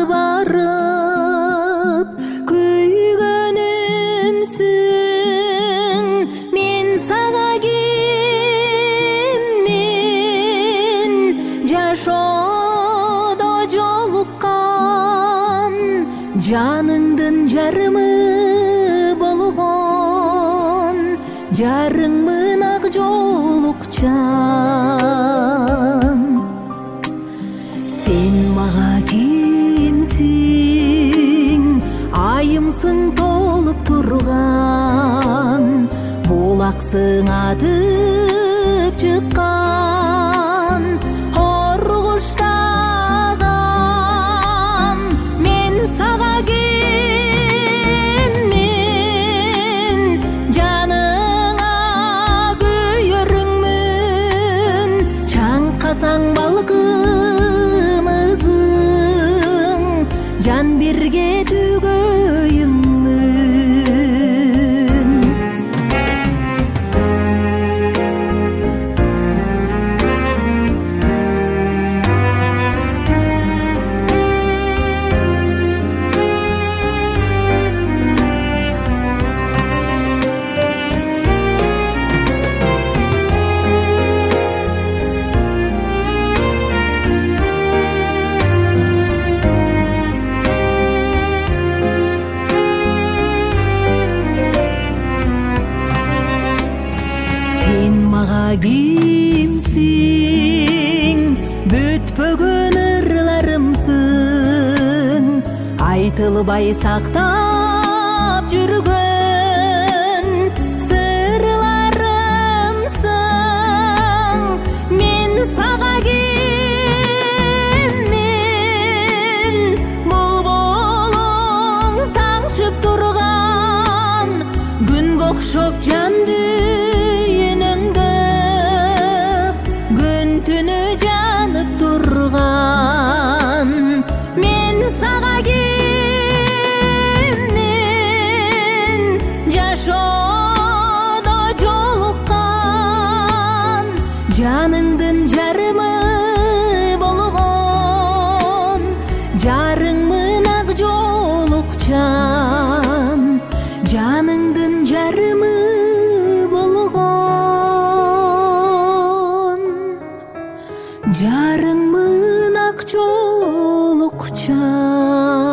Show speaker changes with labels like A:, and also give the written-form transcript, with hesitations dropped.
A: барып күйгөнүмсүң мен сага киммин жашоодо жолуккан жаныңдын жарымы болгон жарыңмын ак жолукчан сен мага кимсиң айымсың толуп турган булаксың атып чыккан ор куштаган мен сага киммин жаныңа күйөрүңмүн чаңкасаң балкымызың жан бирге түгөйүңмүн кимсиң бүтпөгөн ырларымсың айтылбай сактап жүргөн сырларымсың мен сага киммин болболуң таңшып турган күнгө окшоп жанды түнү жанып турган мен сага киммин жашоодо жолуккан жаныңдын жарымы болгон жарыңмын ак жолукчан жаныңдын жарымы жарыңмын ак жолукчан